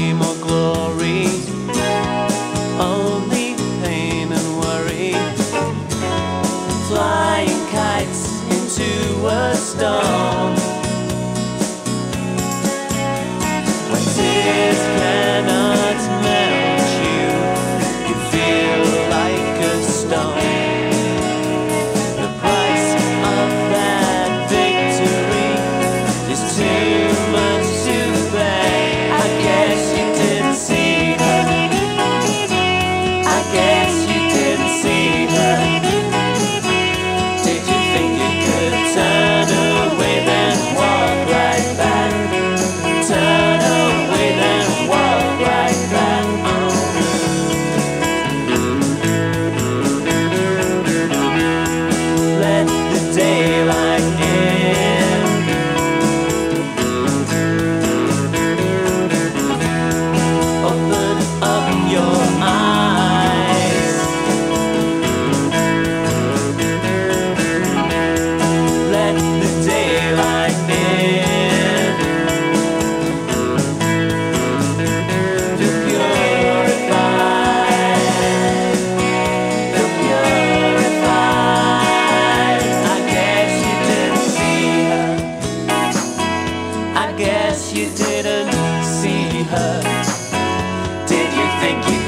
fame or glory, only pain and worry. Flying kites into a storm, when tears cannot melt you, you feel like a stone. The price of that victory is too much to pay. I guess you didn't see her. I guess you didn't see her. Did you think you could turn away then walk right back? Turn away then walk right back. Let the daylight in. Open up your eyes. Let the daylight in. Feel purified. Feel purified. I guess you didn't see her. I guess you didn't see her. Did you think you